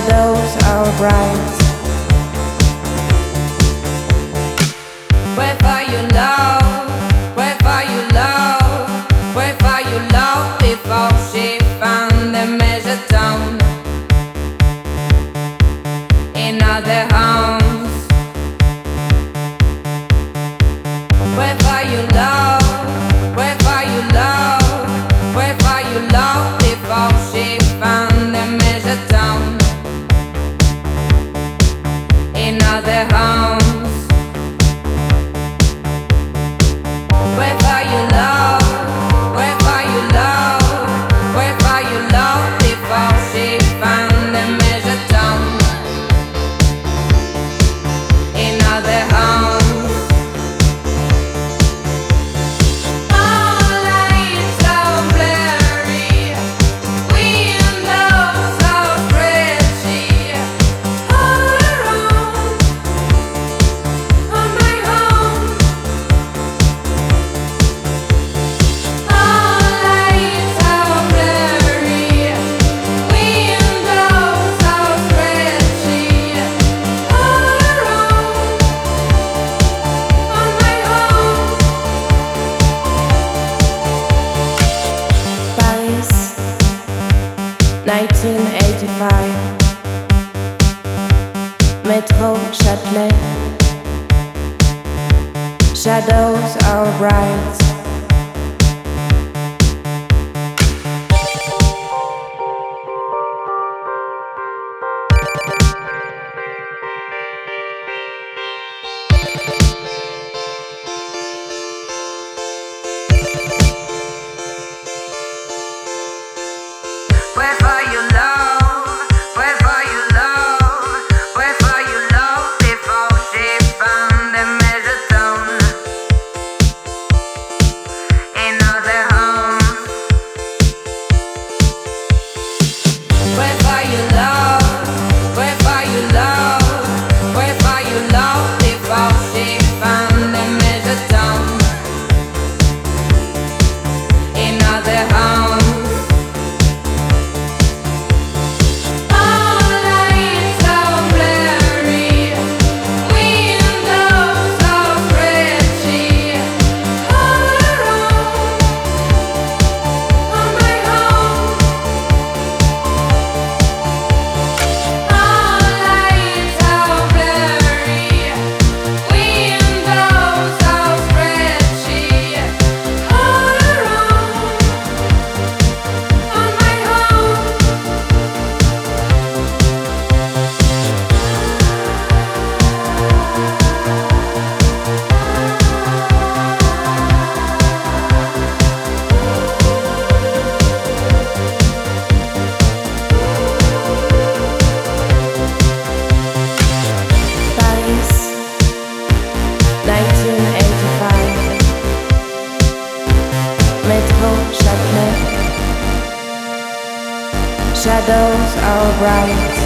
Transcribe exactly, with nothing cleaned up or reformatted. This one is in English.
Shadows are bright. Wherever you love, wherever you love, wherever you love, before she found the measure down in other homes. Wherever you love, wherever you love, wherever you love, before she found the measure down in other homes. Wherever you love, wherever you love, wherever you love, before she found the measure down in other homes. nineteen eighty-five, Metro Châtelet. Shadows are bright. Wherever you love, wherever you love, wherever you love, before she found the measure down in other homes. Wherever you love, wherever you love, wherever you love, before she found the measure down in other homes. Metro Châtelet. Shadows are bright.